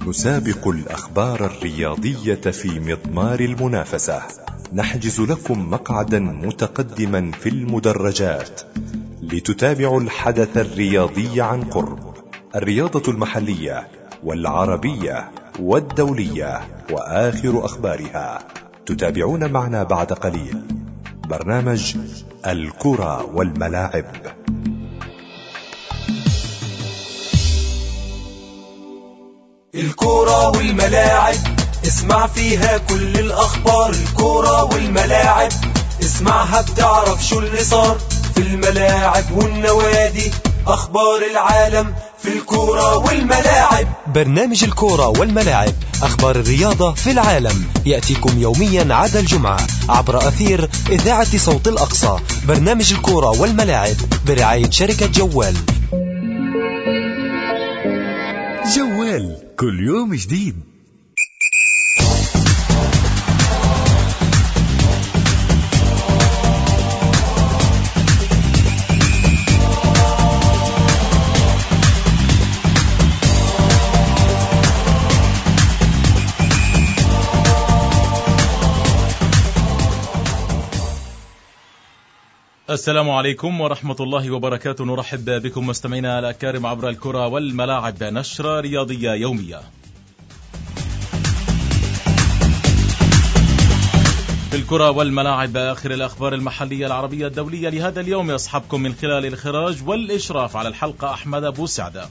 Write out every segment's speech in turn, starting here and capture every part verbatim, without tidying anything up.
نسابق الأخبار الرياضية في مضمار المنافسة. نحجز لكم مقعدا متقدما في المدرجات لتتابعوا الحدث الرياضي عن قرب. الرياضة المحلية والعربية والدولية وآخر أخبارها تتابعون معنا بعد قليل. برنامج الكرة والملاعب. الكرة والملاعب، اسمع فيها كل الأخبار. الكرة والملاعب، اسمعها بتعرف شو اللي صار في الملاعب والنوادي. أخبار العالم في الكرة والملاعب. برنامج الكرة والملاعب، أخبار الرياضة في العالم، يأتيكم يوميا عدا الجمعة عبر أثير إذاعة صوت الأقصى. برنامج الكرة والملاعب برعاية شركة جوال. جوال، كل يوم جديد. السلام عليكم ورحمة الله وبركاته. نرحب بكم مستمعينا الأكارم عبر الكرة والملاعب، نشرة رياضية يومية. في الكرة والملاعب آخر الأخبار المحلية العربية الدولية لهذا اليوم، يصحبكم من خلال الإخراج والإشراف على الحلقة أحمد أبو سعدة.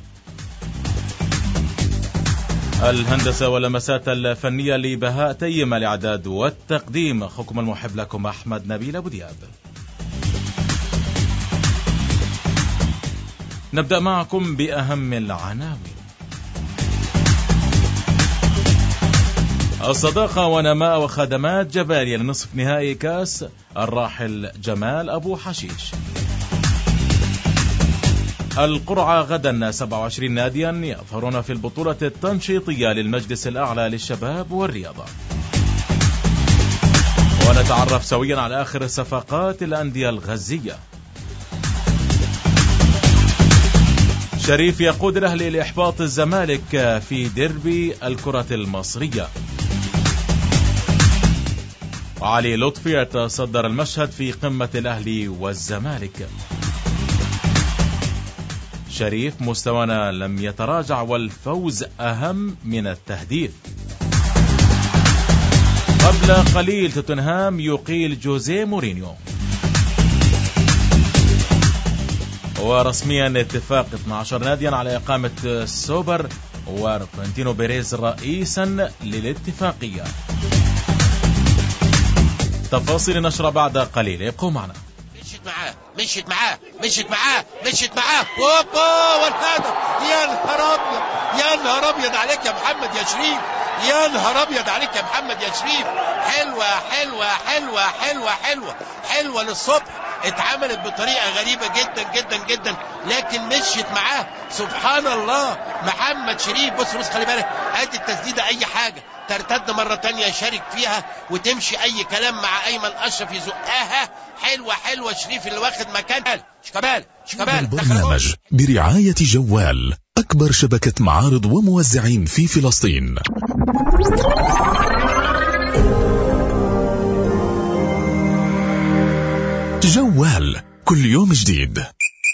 الهندسة واللمسات الفنية لبهاء تيم، الإعداد والتقديم أخوكم المحب لكم أحمد نبيل أبو دياب. نبدأ معكم بأهم العناوين. الصداقة ونماء وخدمات جباليا لنصف نهائي كاس الراحل جمال أبو حشيش. القرعة غدا، سبعة وعشرين ناديا يظهرون في البطولة التنشيطية للمجلس الأعلى للشباب والرياضة. ونتعرف سويا على آخر صفقات الأندية الغزية. شريف يقود الأهلي لإحباط الزمالك في ديربي الكرة المصرية. علي لطفي يتصدر المشهد في قمة الأهلي والزمالك. شريف مستوانا لم يتراجع والفوز أهم من التهديف. قبل قليل توتنهام يقيل جوزيه مورينيو. ورسميا اتفاق اثنا عشر ناديا على إقامة سوبر وفلورنتينو بيريز رئيسا للاتفاقية. تفاصيل نشرة بعد قليل، ابقوا معنا. مشيت معاه مشيت معاه مشيت معاه مشيت معاه اوبا والهدف. يا نهار ابيض يا نهار ابيض عليك يا محمد يا شريف، يا نهار ابيض عليك يا محمد يا شريف. حلوة حلوة حلوة حلوة حلوة حلوة للصبح، اتعملت بطريقة غريبة جدا جدا جدا لكن مشيت معاه. سبحان الله. محمد شريف بص بص خلي بالك، ادي التسديدة اي حاجة ترتد مرة تانية يشارك فيها وتمشي اي كلام مع ايمن اشرف يزقها. حلوة حلوة شريف اللي واخد مكان شكبال شكبال. البرنامج برعاية جوال، اكبر شبكة معارض وموزعين في فلسطين. جوال، كل يوم جديد.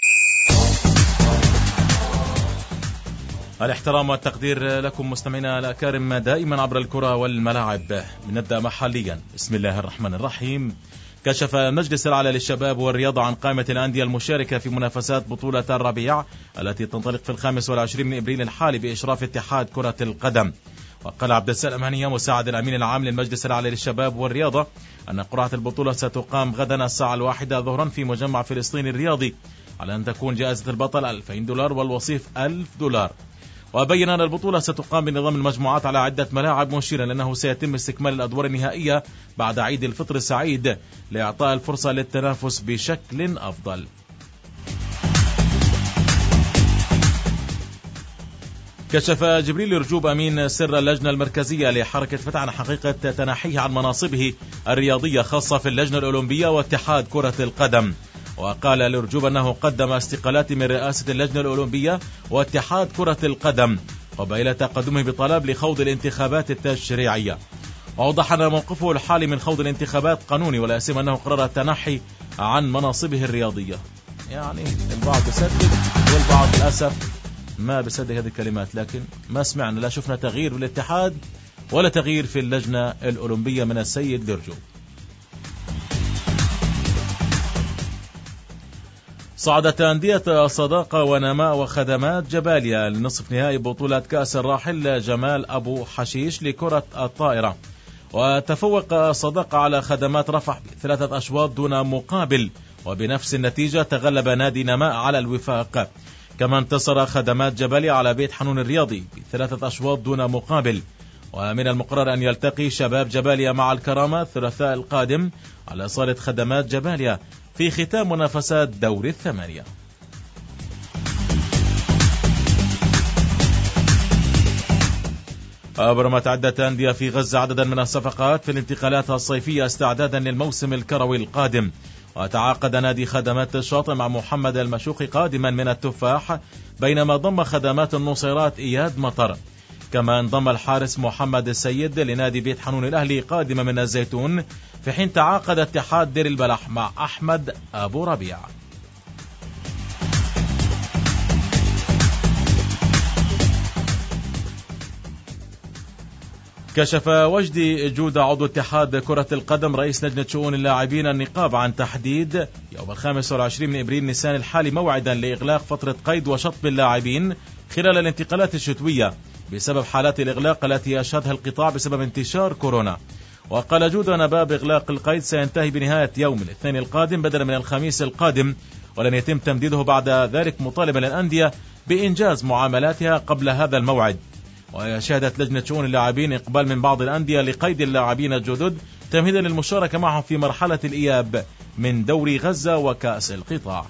الاحترام والتقدير لكم مستمعينا الأكارم دائما عبر الكرة والملاعب. نبدأ محليا. بسم الله الرحمن الرحيم. كشف المجلس الأعلى للشباب والرياضة عن قائمة الأندية المشاركة في منافسات بطولة الربيع التي تنطلق في الخامس والعشرين من إبريل الحالي بإشراف اتحاد كرة القدم. وقال عبد السلام هنية مساعد الأمين العام للمجلس الأعلى للشباب والرياضة أن قرعة البطولة ستقام غدا الساعة الواحدة ظهرا في مجمع فلسطين الرياضي، على أن تكون جائزة البطل ألفين دولار والوصيف ألف دولار. وبين أن البطولة ستقام بنظام المجموعات على عدة ملاعب، مشيرا لأنه سيتم استكمال الأدوار النهائية بعد عيد الفطر السعيد لإعطاء الفرصة للتنافس بشكل أفضل. كشف جبريل رجوب أمين سر اللجنة المركزية لحركة فتح عن حقيقة تنحيه عن مناصبه الرياضية خاصة في اللجنة الأولمبية واتحاد كرة القدم. وقال لرجوب أنه قدم استقالات من رئاسة اللجنة الأولمبية واتحاد كرة القدم وبإلى تقدمه بطلب لخوض الانتخابات التشريعية. وأوضح أن موقفه الحالي من خوض الانتخابات قانوني، ولا يسمى أنه قرر التنحي عن مناصبه الرياضية. يعني البعض يصدق والبعض للأسف ما بصدق هذه الكلمات، لكن ما سمعنا لا شفنا تغيير في الاتحاد ولا تغيير في اللجنة الأولمبية من السيد لرجو. صعدت أندية صداقة ونماء وخدمات جباليا لنصف نهائي بطولة كأس الراحل جمال أبو حشيش لكرة الطائرة، وتفوق صداقة على خدمات رفح بثلاثة أشواط دون مقابل، وبنفس النتيجة تغلب نادي نماء على الوفاق. كما انتصر خدمات جباليا على بيت حنون الرياضي بثلاثة أشواط دون مقابل. ومن المقرر أن يلتقي شباب جباليا مع الكرامة الثلاثاء القادم على صالة خدمات جباليا في ختام منافسات دور الثمانية. أبرمت عدة أندية في غزة عددا من الصفقات في الانتقالات الصيفية استعدادا للموسم الكروي القادم. وتعاقد نادي خدمات الشاطئ مع محمد المشوقي قادما من التفاح، بينما ضم خدمات النصيرات إياد مطر. كما انضم الحارس محمد السيد لنادي بيت حنون الأهلي قادما من الزيتون، في حين تعاقد اتحاد دير البلح مع أحمد أبو ربيع. كشف وجدي جودة عضو اتحاد كرة القدم رئيس لجنة شؤون اللاعبين النقاب عن تحديد يوم الخامس والعشرين من إبريل نيسان الحالي موعدا لإغلاق فترة قيد وشطب اللاعبين خلال الانتقالات الشتوية بسبب حالات الإغلاق التي يشهدها القطاع بسبب انتشار كورونا. وقال جودة أن باب إغلاق القيد سينتهي بنهاية يوم الاثنين القادم بدلا من الخميس القادم، ولن يتم تمديده بعد ذلك، مطالبا الأندية بإنجاز معاملاتها قبل هذا الموعد. وشهدت لجنة شؤون اللاعبين إقبال من بعض الأندية لقيد اللاعبين الجدد تمهيدا للمشاركة معهم في مرحلة الإياب من دوري غزة وكأس القطاع.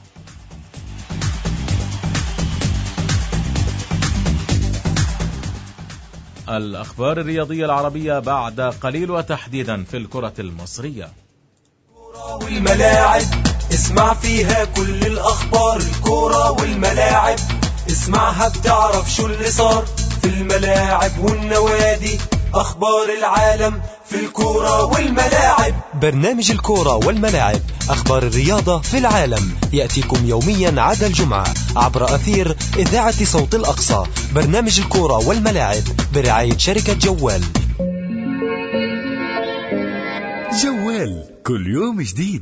الأخبار الرياضية العربية بعد قليل، وتحديدا في الكرة المصرية. الكرة والملاعب اسمع فيها كل الأخبار، الكرة والملاعب اسمعها بتعرف شو اللي صار في الملاعب والنوادي، أخبار العالم في الكرة والملاعب. برنامج الكرة والملاعب، أخبار الرياضة في العالم، يأتيكم يوميا عدا الجمعة عبر أثير إذاعة صوت الأقصى. برنامج الكرة والملاعب برعاية شركة جوال. جوال كل يوم جديد.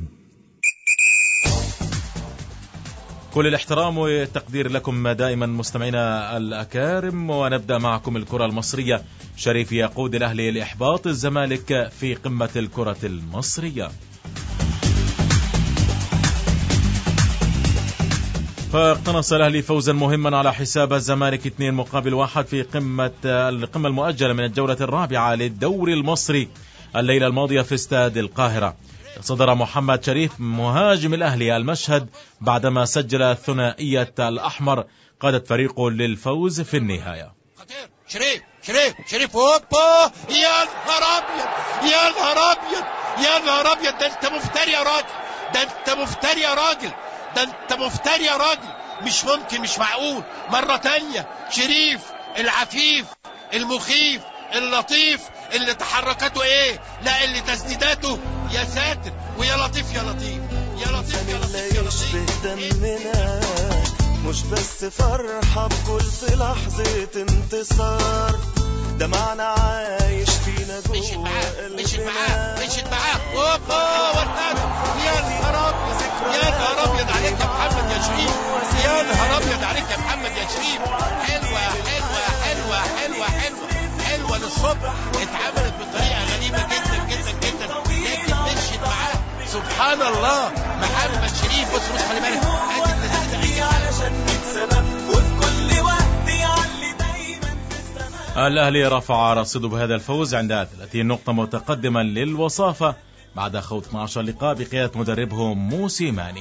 كل الاحترام والتقدير لكم دائما مستمعينا الأكارم، ونبدأ معكم الكرة المصرية. شريف يقود الأهلي لإحباط الزمالك في قمة الكرة المصرية. فاقتنص الأهلي فوزا مهما على حساب الزمالك اثنين مقابل واحد في قمة القمة المؤجلة من الجولة الرابعة للدوري المصري الليلة الماضية في استاد القاهرة. صدر محمد شريف مهاجم الأهلي المشهد بعدما سجل ثنائية الأحمر قادت فريقه للفوز في النهاية. خطير شريف شريف شريف هوبا، يا نهار أبيض يا نهار أبيض يا نهار أبيض، ده أنت مفتري يا راجل، ده أنت مفتري يا راجل، ده أنت مفتري يا راجل، مش ممكن، مش معقول. مرة تانية شريف العفيف المخيف اللطيف اللي تحركاته ايه، لا اللي تسديداته يا ساتر، ويا لطيف يا لطيف يا لطيف يا لطيف يا لطيف دمنا مش بس فرحة بكل في لحظة انتصار، ده معنى عايش فينا جوه مشيت معاه مشيت معاه مشيت معاه اوبا ورنانا. يا نهار ابيض يا نهار ابيض عليك يا محمد يا شريف، يا نهار ابيض عليك يا محمد يا شريف. حلوة حلوة حلوة حلوة حلوة حلوة للصبح، اتعملت بطريقة غريبة جدا جدا جدا، لكن مشيت معاه. سبحان الله محمد شريف. بص بص خلي بالك، ادي التسديدة علشان نكسب وفي كل وقت يعلي دايما في السماء. الأهلي رفع رصيده بهذا الفوز عند ثلاثين نقطة متقدما للوصافة بعد خوض اثنا عشر لقاء بقيادة مدربه موسيماني.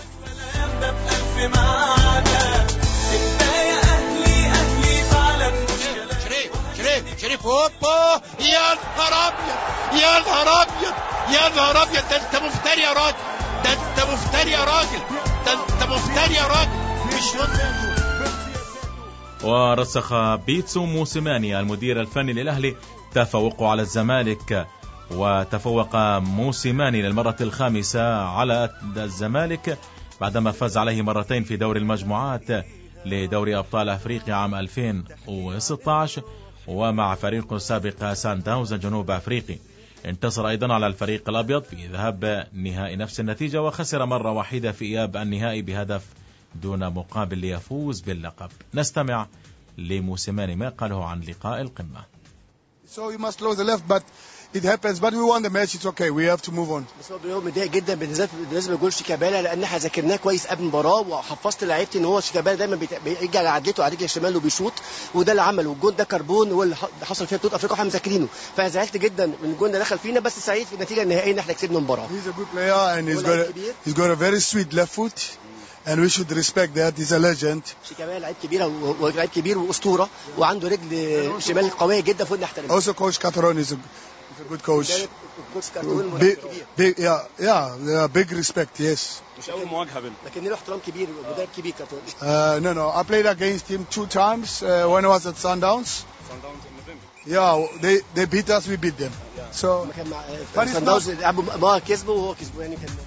شريف هوبا، يا نهار ابيض يا نهار ابيض يا نهار ابيض، ده انت مفتري يا راجل، ده انت مفتري يا راجل، ده انت مفتري يا راجل، مش ممكن. ورسخ بيتسو موسيماني المدير الفني للأهلي تفوقه على الزمالك، وتفوق موسيماني للمرة الخامسة على الزمالك بعدما فاز عليه مرتين في دور المجموعات لدوري أبطال أفريقيا عام ألفين وستة عشر ومع فريقه السابق سان داونز جنوب أفريقي. انتصر أيضا على الفريق الأبيض في ذهاب نهائي نفس النتيجة، وخسر مرة واحدة في إياب النهائي بهدف دون مقابل ليفوز باللقب. نستمع لموسيماني ما قاله عن لقاء القمة. So you must close the left, but it happens, but we won the match. It's okay. We have to move on. بس هو بيقول متضايق جدا بالذات بالنسبه لجول شيكابالا، لان احنا ذاكرناه كويس قبل المباراه، وحفظت لعيبتي ان هو شيكابالا دايما بيجي على عدلته على رجل الشمال وبيشوط، وده اللي عمله. والجول ده كربون هو اللي حصل فيها بطوله افريقيا واحنا مذاكرينه، فانا زعلت جدا من الجول ده دخل فينا، بس سعيد في النتيجه النهائيه ان احنا كسبنا المباراه. He's a good player and he's got a, he's got a very sweet left foot. And we should respect that. He's a legend. شيكابالا لعيب كبير ولاعب كبير واسطوره، وعنده رجل شمال قويه جدا فوق نحترمها. Also coach Cateron is a, is a good coach. Big, big, yeah, yeah, yeah, big respect. Yes. مش اول مواجهه بينهم، لكن له احترام كبير ومدرب كبير كاتون. Uh, no, no. I played against him two times uh, when I was at Sundowns. Sundowns in November. Yeah, they they beat us, we beat them. So. Sundowns لعبوا كسبوا وهو كسبوا يعني كان.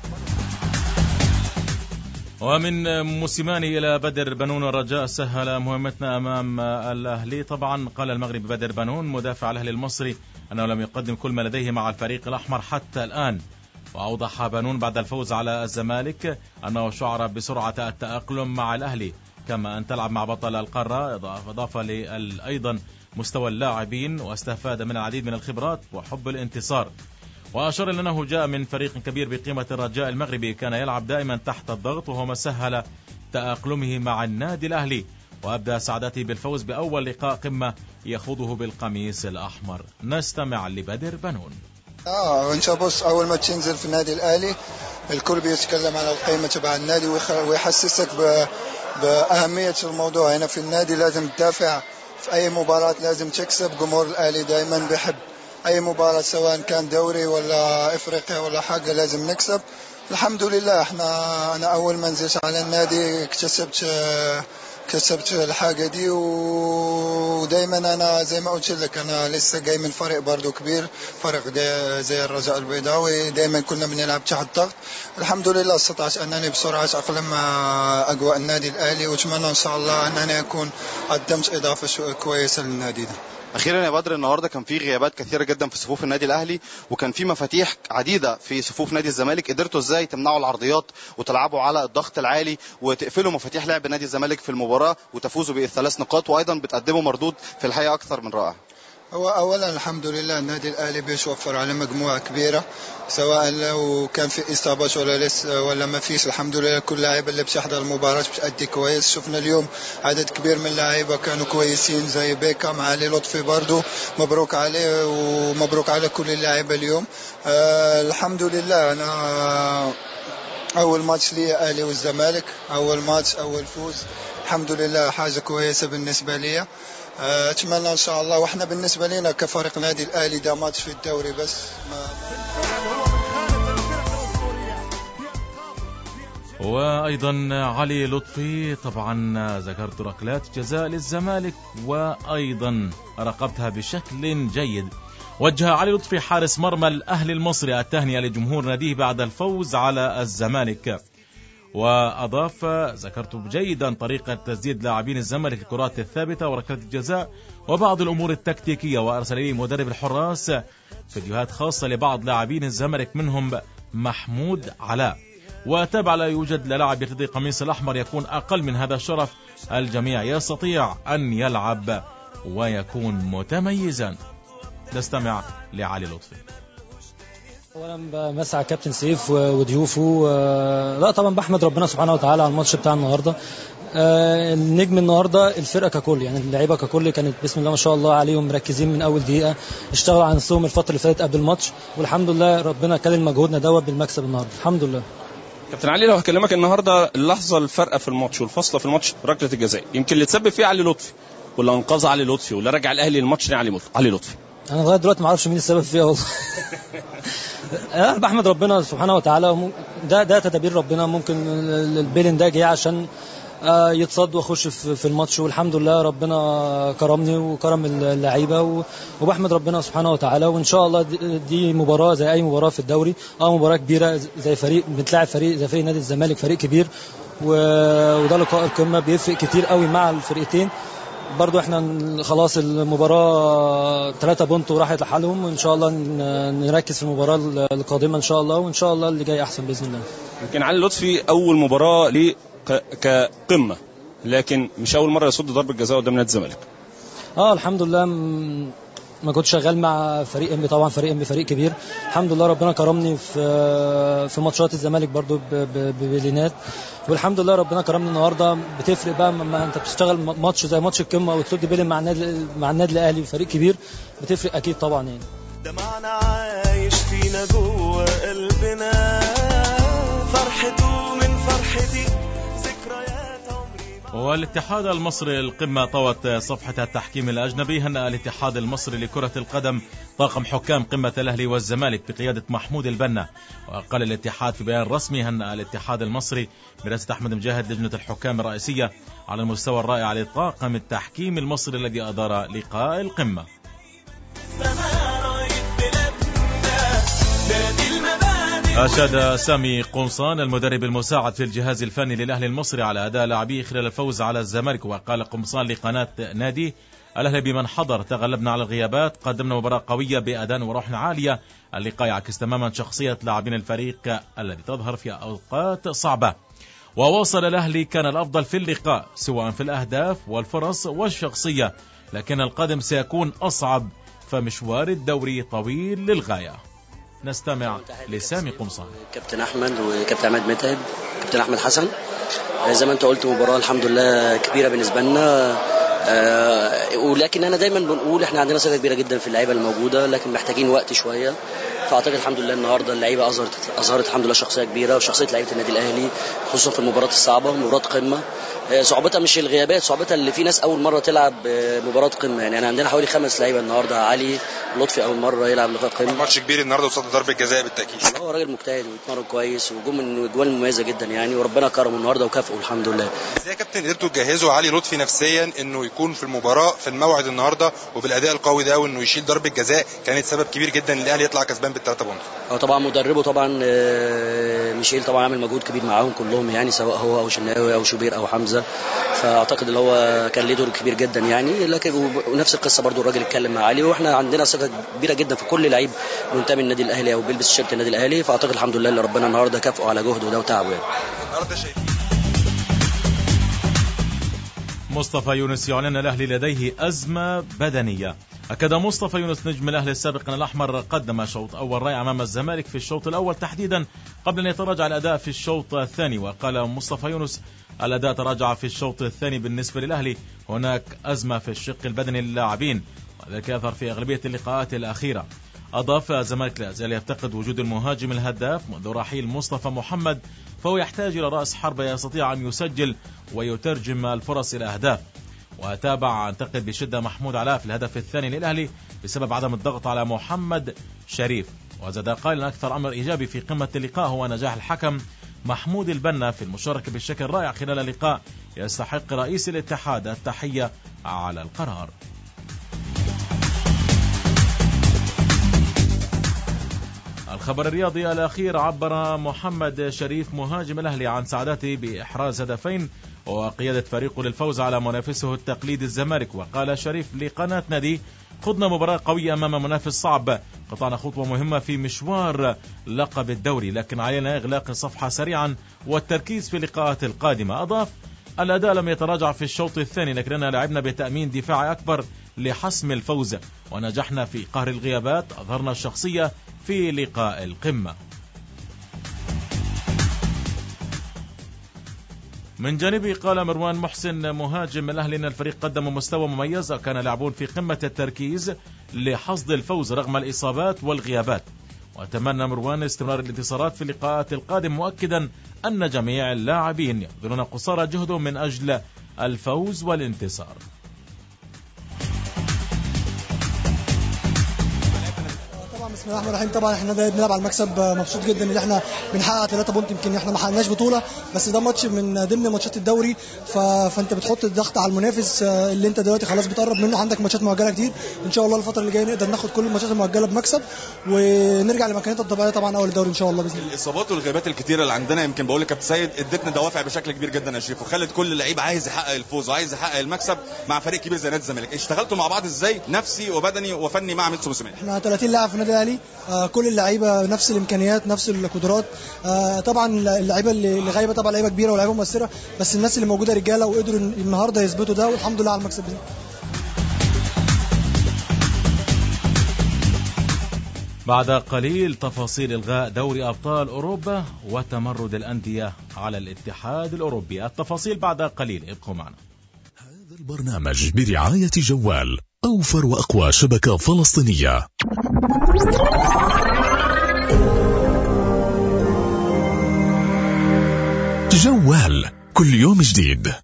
ومن موسيماني إلى بدر بنون الرجاء سهل مهمتنا أمام الأهلي. طبعا قال المغرب بدر بنون مدافع الأهلي المصري أنه لم يقدم كل ما لديه مع الفريق الأحمر حتى الآن. وأوضح بنون بعد الفوز على الزمالك أنه شعر بسرعة التأقلم مع الأهلي، كما أن تلعب مع بطل القارة، إضافة لأيضا مستوى اللاعبين، واستفاد من العديد من الخبرات وحب الانتصار. وأشار إلى أنه جاء من فريق كبير بقيمة الرجاء المغربي كان يلعب دائما تحت الضغط، وهو ما سهل تأقلمه مع النادي الأهلي، وأبدأ سعادته بالفوز بأول لقاء قمة يخوضه بالقميص الأحمر. نستمع لبدر بنون. آه أنت بص، أول ما تنزل في النادي الأهلي الكل بيتكلم عن القيمة تبع النادي ويحسسك بأهمية الموضوع. هنا في النادي لازم تدافع في أي مباراة، لازم تكسب. جمهور الأهلي دائما بيحب أي مباراة سواء كان دوري ولا إفريقيا ولا حاجة لازم نكسب. الحمد لله احنا أنا أول ما نزلت على النادي اكتسبت كسبت الحاجة دي، ودايما أنا زي ما قلت لك أنا لسه جاي من فريق برضو كبير، فريق زي الرجاء البيضاوي، دايما كنا بنلعب تحت ضغط. الحمد لله استطعت أنني بسرعة أتأقلم مع أجواء النادي الأهلي، وأتمنى إن شاء الله أنني أكون قدمت إضافة كويسة للنادي ده. اخيرا يا بدر، النهارده كان في غيابات كثيره جدا في صفوف النادي الاهلي، وكان في مفاتيح عديده في صفوف نادي الزمالك. قدرتوا ازاي تمنعوا العرضيات وتلعبوا على الضغط العالي وتقفلوا مفاتيح لعب نادي الزمالك في المباراه وتفوزوا بالثلاث نقاط، وايضا بتقدموا مردود في الحقيقه اكثر من رائع؟ هو اولا الحمد لله النادي الاهلي بيتوفر على مجموعه كبيره، سواء لو كان في اصابات ولا لسه ولا ما فيش. الحمد لله كل لاعب اللي بتحضر المباراه بتأدي كويس. شفنا اليوم عدد كبير من اللاعيبه كانوا كويسين زي بيكام، علي لطفي برضو، مبروك عليه ومبروك على كل اللاعيبه اليوم. آه الحمد لله انا اول ماتش لي اهلي والزمالك، اول ماتش اول فوز، الحمد لله حاجه كويسه بالنسبه لي. اتمنى ان شاء الله، واحنا بالنسبه لنا كفريق نادي الاهلي ده ماتش في الدوري بس. ما وايضا علي لطفي طبعا ذكرت ركلات جزاء للزمالك وايضا راقبتها بشكل جيد. وجه علي لطفي حارس مرمى الاهلي المصري التهنئه لجمهور ناديه بعد الفوز على الزمالك، وأضاف ذكرت جيدا طريقة تسديد لاعبين الزمالك الكرات الثابتة وركلات الجزاء وبعض الأمور التكتيكية، وأرسل لي مدرب الحراس فيديوهات خاصة لبعض لاعبين الزمالك منهم محمود علاء. وتابع لا يوجد لاعب يرتدي قميص الأحمر يكون أقل من هذا الشرف، الجميع يستطيع أن يلعب ويكون متميزا. نستمع لعلي لطفي. اولا بمسعى على كابتن سيف وضيوفه، لا طبعا بحمد ربنا سبحانه وتعالى على الماتش بتاع النهارده. النجم النهارده الفرقه ككل، يعني اللعيبه ككل كانت بسم الله ما شاء الله عليهم مركزين من اول دقيقه، اشتغلوا على نفسهم الفتره اللي فاتت قبل الماتش، والحمد لله ربنا كلل مجهودنا دوت بالمكسب النهارده الحمد لله. كابتن علي، لو هكلمك النهارده اللحظه الفارقه في الماتش والفاصله في الماتش ركله الجزاء، يمكن اللي تسبب فيها علي لطفي ولا انقذ علي لطفي ولا رجع الاهلي للماتش علي علي لطفي. انا لغايه دلوقتي ما اعرفش مين السبب فيها والله. انا بحمد ربنا سبحانه وتعالى، ده ده تدابير ربنا. ممكن البيلن ده جه عشان يتصد واخش في الماتش، والحمد لله ربنا كرمني وكرم اللعيبه، وبحمد ربنا سبحانه وتعالى. وان شاء الله دي مباراه زي اي مباراه في الدوري، اه مباراه كبيره زي فريق بتلاعب فريق زي فريق نادي الزمالك، فريق كبير، وده لقاء القمه بيفرق كتير قوي مع الفرقتين. برضو احنا خلاص المباراه ثلاثة بونت وراحت لحالهم، وان شاء الله نركز في المباراه القادمه ان شاء الله، وان شاء الله اللي جاي احسن باذن الله. يمكن علي لطفي اول مباراه ليه كقمه، لكن مش اول مره يصد ضربه جزاء قدام نادي الزمالك. اه الحمد لله ما كنت شغال مع فريق ام، طبعا فريق ام فريق كبير، الحمد لله ربنا كرمني في في ماتشات الزمالك برضو ببلينات، والحمد لله ربنا كرمني النهارده. بتفرق بقى لما انت بتشتغل ماتش زي ماتش القمه وترد بيلم مع النادي مع النادي الاهلي فريق كبير، بتفرق اكيد طبعا. يعني ده معنى عايش فينا جوه قلبنا، فرحته من فرحتي، ذكريات عمري. والاتحاد المصري القمة طوت صفحة التحكيم الأجنبي. هنأ الاتحاد المصري لكرة القدم طاقم حكام قمة الأهلي والزمالك بقيادة محمود البنا. وقال الاتحاد في بيان رسمي: هنأ الاتحاد المصري برئاسة أحمد مجاهد لجنة الحكام الرئيسية على المستوى الرائع لطاقم التحكيم المصري الذي أدار لقاء القمة. أشاد سامي قمصان المدرب المساعد في الجهاز الفني للأهلي المصري على أداء لاعبيه خلال الفوز على الزمالك. وقال قمصان لقناة نادي: الأهلي بمن حضر، تغلبنا على الغيابات، قدمنا مباراة قوية بأداء وروح عالية. اللقاء يعكس تماما شخصية لاعبين الفريق الذي تظهر في أوقات صعبة. وواصل: الأهلي كان الأفضل في اللقاء سواء في الأهداف والفرص والشخصية، لكن القادم سيكون أصعب، فمشوار الدوري طويل للغاية. نستمع لسامي قمصان. كابتن احمد وكابتن عماد متعب، كابتن احمد حسن، زي ما انت قلت مباراه الحمد لله كبيره بالنسبه لنا، أه ولكن انا دايما بنقول احنا عندنا ثقه كبيره جدا في اللعيبه الموجوده، لكن محتاجين وقت شويه. فاعتقد الحمد لله النهارده اللعيبه اظهرت اظهرت الحمد لله شخصيه كبيره، وشخصيه لعيبه النادي الاهلي خصوصا في المباراه الصعبه، مباراه قمه. صعوبتها مش الغيابات، صعوبتها اللي في ناس اول مره تلعب مباراه قمه. يعني انا عندنا حوالي خمس لعيبه النهارده، علي لطفي اول مره يلعب لقاء قمه، ماتش كبير النهارده وصد ضربه جزاء بالتاكيد. هو راجل مجتهد ويتمرن كويس، وجم من اجوال مميزه جدا يعني، وربنا كرمه النهارده وكافئه الحمد لله. ازاي يا كابتن قدرتوا تجهزوا علي لطفي نفسيا انه يكون في المباراه في الموعد النهارده وبالاداء القوي ده، وانه يشيل ضربه جزاء كانت سبب كبير جدا ان الاهلي يطلع كسبان بالثلاثه بونت؟ هو طبعا مدربه طبعا ميشيل طبعا عامل مجهود كبير معاهم كلهم يعني، سواء هو او شناوي او شوبير او حمزه، فاعتقد اللي هو كان له دور كبير جدا يعني. لكن ونفس القصه برضو الراجل اتكلم مع علي، واحنا عندنا ثقه كبيره جدا في كل لعيب منتمي للنادي الاهلي او بيلبس شيرت النادي الاهلي، فاعتقد الحمد لله اللي ربنا النهارده كافئه على جهده ده وتعبه يعني. النهارده شايفين مصطفى يونس يعلن الأهلي لديه أزمة بدنية. أكد مصطفى يونس نجم الأهلي السابق أن الأحمر قدم شوط أول رائع أمام الزمالك في الشوط الأول تحديدا قبل أن يتراجع الأداء في الشوط الثاني. وقال مصطفى يونس: الأداء تراجع في الشوط الثاني بالنسبة للأهلي، هناك أزمة في الشق البدني للاعبين، وذلك يظهر في أغلبية اللقاءات الأخيرة. أضاف: الزمالك لا زال يفتقد وجود المهاجم الهداف منذ رحيل مصطفى محمد، فهو يحتاج إلى رأس حربة يستطيع أن يسجل ويترجم الفرص إلى أهداف. وتابع انتقد بشدة محمود علاء في الهدف الثاني للأهلي بسبب عدم الضغط على محمد شريف. وزاد قائلا: أكثر أمر إيجابي في قمة اللقاء هو نجاح الحكم محمود البنا في المشاركة بشكل رائع خلال اللقاء، يستحق رئيس الاتحاد التحية على القرار. الخبر الرياضي الأخير: عبر محمد شريف مهاجم الأهلي عن سعادته بإحراز هدفين وقيادة فريقه للفوز على منافسه التقليدي الزمالك. وقال شريف لقناة نادي: خضنا مباراة قوية أمام منافس صعب، قطعنا خطوة مهمة في مشوار لقب الدوري، لكن علينا إغلاق الصفحة سريعا والتركيز في اللقاءات القادمة. أضاف: الأداء لم يتراجع في الشوط الثاني، لكننا لعبنا بتأمين دفاعي أكبر لحسم الفوز، ونجحنا في قهر الغيابات، أظهرنا الشخصية في لقاء القمة. من جانبه قال مروان محسن مهاجم الأهلي أن الفريق قدم مستوى مميز، وكان لاعبون في قمة التركيز لحصد الفوز رغم الإصابات والغيابات. وأتمنى مروان استمرار الانتصارات في اللقاءات القادمة، مؤكدا أن جميع اللاعبين يبذلون قصارى جهدهم من أجل الفوز والانتصار. بسم الله الرحمن الرحيم. طبعا احنا ده بنلعب على المكسب، مبسوط جدا ان احنا بنحقق ثلاثة بونت. يمكن احنا ما حققناش بطوله، بس ده ماتش من ضمن ماتشات الدوري، ف... فانت بتحط الضغط على المنافس اللي انت دلوقتي خلاص بتقرب منه. عندك ماتشات مؤجله كتير، ان شاء الله الفتره اللي جايه نقدر ناخد كل الماتشات المؤجله بمكسب ونرجع لمكانتنا الطبيعيه طبعا اول الدوري ان شاء الله باذن الله. الاصابات والغيابات الكتيره اللي عندنا يمكن بقول لك كابتن سيد ادتنا دوافع بشكل كبير جدا يا شريف، وخلت كل لعيب عايز يحقق الفوز وعايز يحقق المكسب مع فريق كبير زي نادي الزمالك. اشتغلتوا مع بعض ازاي نفسي وبدني وفني مع ميتسو موسيماني؟ احنا ثلاثين لاعب في النادي الاهلي، آه كل اللعيبه نفس الامكانيات نفس القدرات. آه طبعا اللعيبه اللي غايبه طبعا لعيبه كبيره ولاعيبه مؤثره، بس الناس اللي موجوده رجاله وقدروا النهارده يثبتوا ده، والحمد لله على المكسب ده. بعد قليل تفاصيل إلغاء دوري أبطال أوروبا وتمرد الأندية على الاتحاد الأوروبي. التفاصيل بعد قليل، ابقوا معنا. هذا البرنامج برعاية جوال، أوفر وأقوى شبكة فلسطينية. جوال، كل يوم جديد.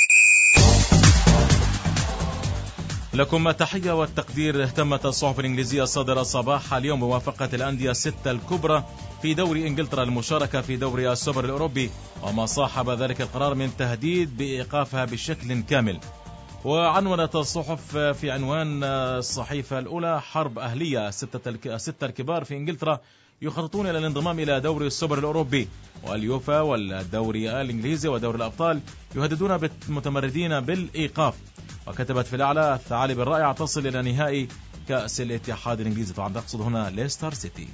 لكم تحية والتقدير. اهتمت الصحف الإنجليزية الصادرة صباح اليوم بموافقة الأندية الستة الكبرى في دوري إنجلترا المشاركة في دوري السوبر الأوروبي، وما صاحب ذلك القرار من تهديد بإيقافها بشكل كامل. وعنونت الصحف في عنوان الصحيفة الأولى: حرب أهلية، الستة الكبار في إنجلترا يخططون إلى الانضمام إلى دوري السوبر الأوروبي، واليوفا والدوري الإنجليزي ودوري الأبطال يهددون بالمتمردين بالإيقاف. وكتبت في الأعلى: الثعالب الرائعة تصل إلى نهائي كأس الاتحاد الإنجليزي. طبعا تقصد هنا ليستر سيتي.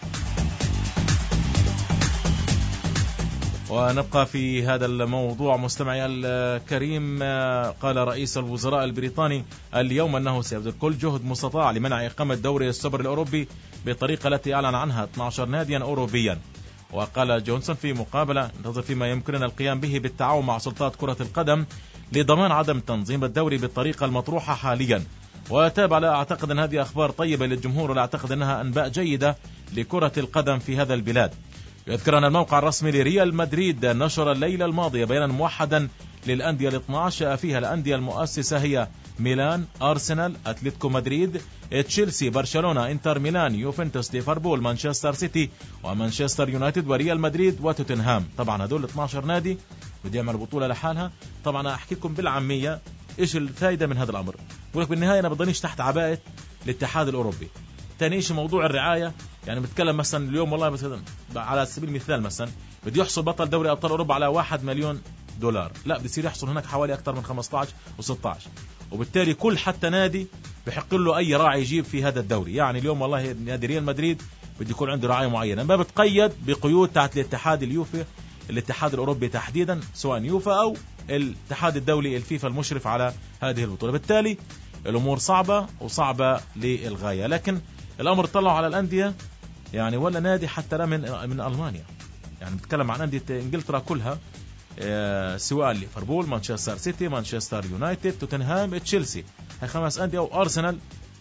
ونبقى في هذا الموضوع مستمعي الكريم. قال رئيس الوزراء البريطاني اليوم أنه سيبذل كل جهد مستطاع لمنع إقامة دوري السوبر الأوروبي بالطريقة التي أعلن عنها اثني عشر ناديا أوروبيا. وقال جونسون في مقابلة: ننتظر فيما يمكننا القيام به بالتعاون مع سلطات كرة القدم لضمان عدم تنظيم الدوري بالطريقة المطروحة حاليا. وتابع: لا أعتقد أن هذه أخبار طيبة للجمهور، ولا أعتقد أنها أنباء جيدة لكرة القدم في هذا البلاد. يذكر أن الموقع الرسمي لريال مدريد نشر الليلة الماضية بيانا موحدا للأندية الاثنى عشر فيها الأندية المؤسسة هي ميلان، أرسنال، أتلتيكو مدريد، تشيلسي، برشلونة، إنتر ميلان، يوفنتوس، ليفربول، مانشستر سيتي، ومانشستر يونايتد، وريال مدريد، وتوتنهام. طبعا هدول اثني عشر نادي بدي يعمل بطولة لحالها. طبعا أحكي لكم بالعامية إيش الفائدة من هذا الأمر. بقول لك بالنهاية أنا بضلنيش تحت عباءة الاتحاد الأوروبي. تاني شيء موضوع الرعاية، يعني بتكلم مثلا اليوم والله مثلا على سبيل المثال مثلا بدي يحصل بطل دوري أبطال أوروبا على واحد مليون دولار، لا بدي يصير يحصل هناك حوالي أكثر من خمسة عشر وستة عشر، وبالتالي كل حتى نادي بحق له أي راعي يجيب في هذا الدوري. يعني اليوم والله نادي ريال مدريد بده يكون عنده رعاية معينة، ما بتقيد بقيود تحت الاتحاد اليوفي الاتحاد الأوروبي تحديدا، سواء يوفا أو الاتحاد الدولي الفيفا المشرف على هذه البطولة. بالتالي الأمور صعبة وصعبة للغاية. لكن الأمر طلعوا على الأندية يعني ولا نادي حتى لا من من ألمانيا، يعني بتكلم عن أندية إنجلترا كلها، سواء ليفربول، مانشستر سيتي، مانشستر يونايتد، توتنهام، تشيلسي، هاي خمس أندية، وأرسنال،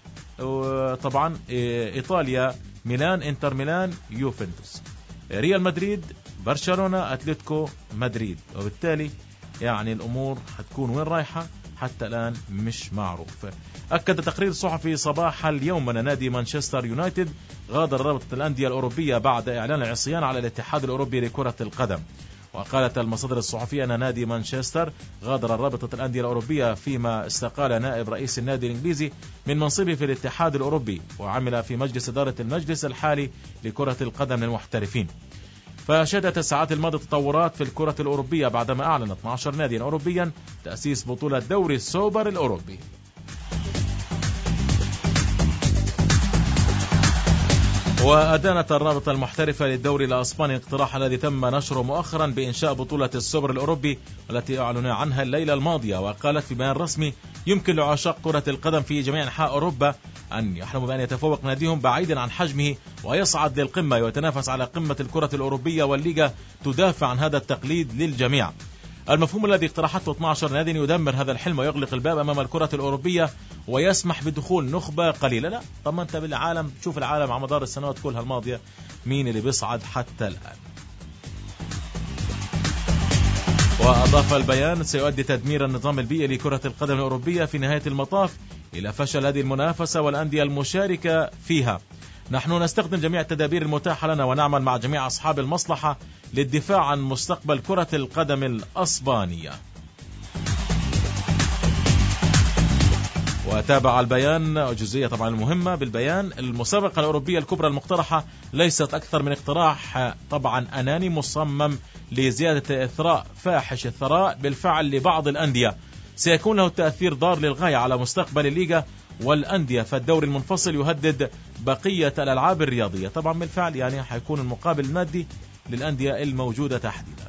وطبعا إيطاليا ميلان، إنتر ميلان، يوفنتوس، ريال مدريد، برشلونة، أتلتيكو مدريد. وبالتالي يعني الأمور هتكون وين رايحة حتى الآن مش معروف. أكد تقرير صحفي صباح اليوم أن نادي مانشستر يونايتد غادر رابطة الأندية الأوروبية بعد إعلان العصيان على الاتحاد الأوروبي لكرة القدم. وقالت المصادر الصحفية أن نادي مانشستر غادر رابطة الأندية الأوروبية فيما استقال نائب رئيس النادي الإنجليزي من منصبه في الاتحاد الأوروبي، وعمل في مجلس إدارة المجلس الحالي لكرة القدم للمحترفين. فشهدت الساعات الماضية تطورات في الكرة الأوروبية بعدما أعلن اثني عشر ناديا أوروبيا تأسيس بطولة دوري السوبر الأوروبي. وأدانت الرابطة المحترفة للدوري الأسباني الاقتراح الذي تم نشره مؤخرا بإنشاء بطولة السوبر الأوروبي والتي أعلن عنها الليلة الماضية. وقالت في بيان رسمي: يمكن لعشاق كرة القدم في جميع أنحاء أوروبا أن يحلموا بأن يتفوق ناديهم بعيدا عن حجمه ويصعد للقمة ويتنافس على قمة الكرة الأوروبية، والليغا تدافع عن هذا التقليد للجميع. المفهوم الذي اقترحته اثني عشر نادي يدمر هذا الحلم ويغلق الباب أمام الكرة الأوروبية ويسمح بدخول نخبة قليلة. لا، طب ما أنت بالعالم تشوف العالم على مدار السنوات كلها الماضية مين اللي بيصعد حتى الآن. وأضاف البيان: سيؤدي تدمير النظام البيئي لكرة القدم الأوروبية في نهاية المطاف إلى فشل هذه المنافسة والأندية المشاركة فيها. نحن نستخدم جميع التدابير المتاحة لنا ونعمل مع جميع أصحاب المصلحة للدفاع عن مستقبل كرة القدم الأسبانية. وتابع البيان جزئية طبعا المهمة بالبيان: المسابقة الأوروبية الكبرى المقترحة ليست أكثر من اقتراح طبعا أناني مصمم لزيادة إثراء فاحش الثراء بالفعل لبعض الأندية، سيكون له تأثير ضار للغاية على مستقبل الليغا والأندية، فالدوري المنفصل يهدد بقية الألعاب الرياضية. طبعا بالفعل يعني حيكون المقابل المادي للأندية الموجودة تحديدا.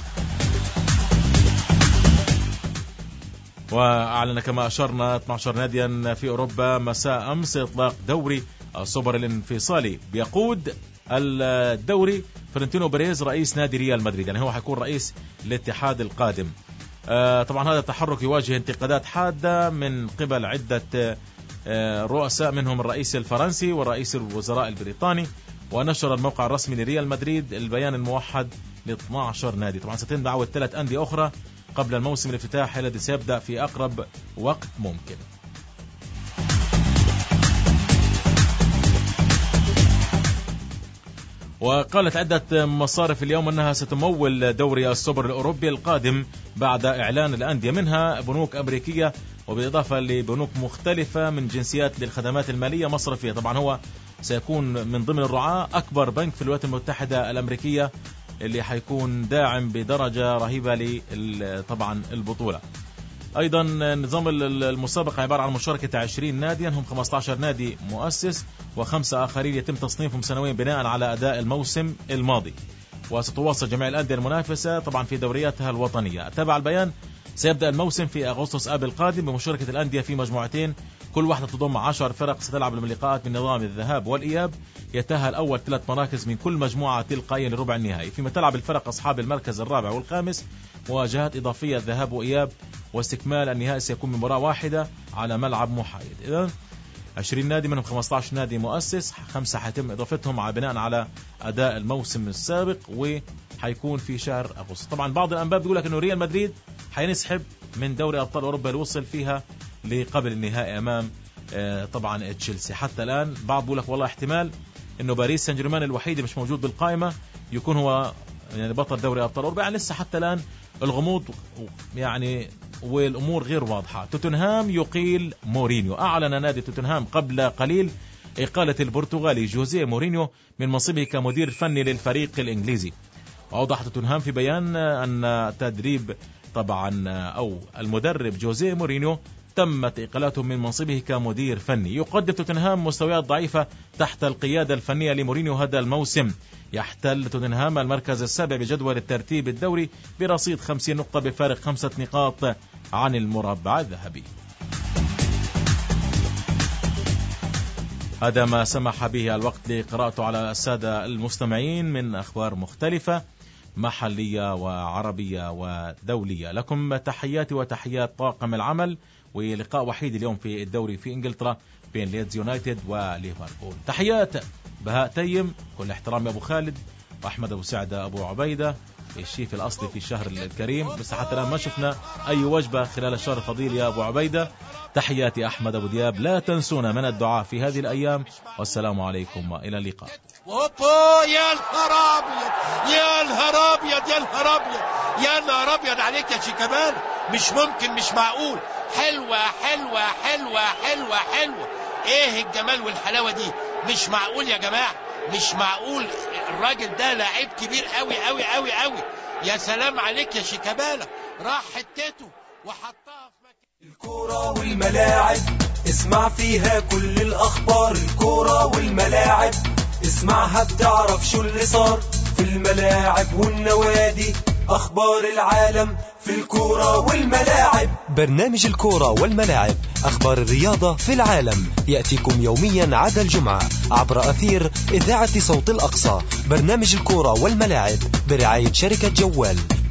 وأعلن كما أشرنا اثني عشر ناديا في أوروبا مساء أمس إطلاق دوري السوبر الانفصالي. بيقود الدوري فلورنتينو بيريز رئيس نادي ريال مدريد، يعني هو حيكون رئيس الاتحاد القادم. آه طبعا هذا التحرك يواجه انتقادات حادة من قبل عدة آه رؤساء، منهم الرئيس الفرنسي والرئيس الوزراء البريطاني. ونشر الموقع الرسمي لريال مدريد البيان الموحد ل اثني عشر نادي. طبعا ستتم دعوة ثلاث أندية أخرى قبل الموسم الافتتاحي الذي سيبدأ في أقرب وقت ممكن. وقالت عدة مصارف اليوم أنها ستمول دوري السوبر الأوروبي القادم بعد إعلان الأندية، منها بنوك أمريكية وبالإضافة لبنوك مختلفة من جنسيات للخدمات المالية مصرفية. طبعا هو سيكون من ضمن الرعاة أكبر بنك في الولايات المتحدة الأمريكية اللي حيكون داعم بدرجة رهيبة طبعا البطولة. أيضا نظام المسابقة عبارة عن مشاركة عشرين ناديا، هم خمسة عشر نادي مؤسس وخمسة آخرين يتم تصنيفهم سنويا بناء على أداء الموسم الماضي. وستواصل جميع الأندية المنافسة طبعا في دورياتها الوطنية. تابع البيان سيبدأ الموسم في أغسطس آب القادم بمشاركة الأندية في مجموعتين، كل واحدة تضم عشر فرق ستلعب اللقاءات بنظام الذهاب والإياب. يتأهل أول ثلاث مراكز من كل مجموعة تلقائيا لربع النهائي، فيما تلعب الفرق أصحاب المركز الرابع والخامس مواجهات إضافية ذهاب وإياب، واستكمال النهائي سيكون بمباراة واحدة على ملعب محايد. إذن عشرين نادي منهم خمسة عشر نادي مؤسس، خمسة حيتم إضافتهم بناء على أداء الموسم السابق وحيكون في شهر أغسطس. طبعا بعض الأنباء بيقول لك إنه ريال مدريد حينسحب من دوري أبطال أوروبا اللي وصل فيها لقبل النهائي أمام طبعا تشيلسي. حتى الآن بعض بيقول لك والله احتمال إنه باريس سان جيرمان الوحيد مش موجود بالقائمة يكون هو يعني بطل دوري أبطال أوروبا. يعني لسه حتى الآن الغموض يعني والأمور غير واضحة. توتنهام يقيل مورينيو. أعلن نادي توتنهام قبل قليل إقالة البرتغالي جوزيه مورينيو من منصبه كمدير فني للفريق الإنجليزي. وأوضح توتنهام في بيان أن تدريب طبعا أو المدرب جوزيه مورينيو تمت إقالته من منصبه كمدير فني. يقدم توتنهام مستويات ضعيفة تحت القيادة الفنية لمورينيو هذا الموسم. يحتل توتنهام المركز السابع بجدول الترتيب الدوري برصيد خمسين نقطة بفارق خمسة نقاط عن المربع الذهبي. هذا ما سمح به الوقت لقراءته على السادة المستمعين من أخبار مختلفة محلية وعربية ودولية. لكم تحياتي وتحيات طاقم العمل، ولقاء وحيد اليوم في الدوري في إنجلترا بين ليدز يونايتد وليفربول. تحيات بهاء تيم، كل احترام يا أبو خالد، وأحمد أبو سعدة أبو عبيدة الشيف الأصلي في الشهر الكريم، بس حتى الآن ما شفنا أي وجبة خلال الشهر الفضيل يا أبو عبيدة. تحياتي أحمد أبو دياب، لا تنسونا من الدعاء في هذه الأيام، والسلام عليكم وإلى اللقاء. اوبا يا نهار ابيض يا نهار ابيض يا نهار ابيض يا نهار ابيض عليك يا شيكابالا، مش ممكن، مش معقول. حلوه حلوه حلوه حلوه حلوه، ايه الجمال والحلاوه دي، مش معقول يا جماعه، مش معقول. الراجل ده لاعب كبير قوي قوي قوي قوي. يا سلام عليك يا شيكابالا، راح حتته وحطها في مكان. الكورة والملاعب اسمع فيها كل الأخبار، الكورة والملاعب اسمعها بتعرف شو اللي صار في الملاعب والنوادي، أخبار العالم في الكورة والملاعب. برنامج الكورة والملاعب، أخبار الرياضة في العالم، يأتيكم يوميا عدا الجمعة عبر أثير إذاعة صوت الأقصى. برنامج الكورة والملاعب برعاية شركة جوال.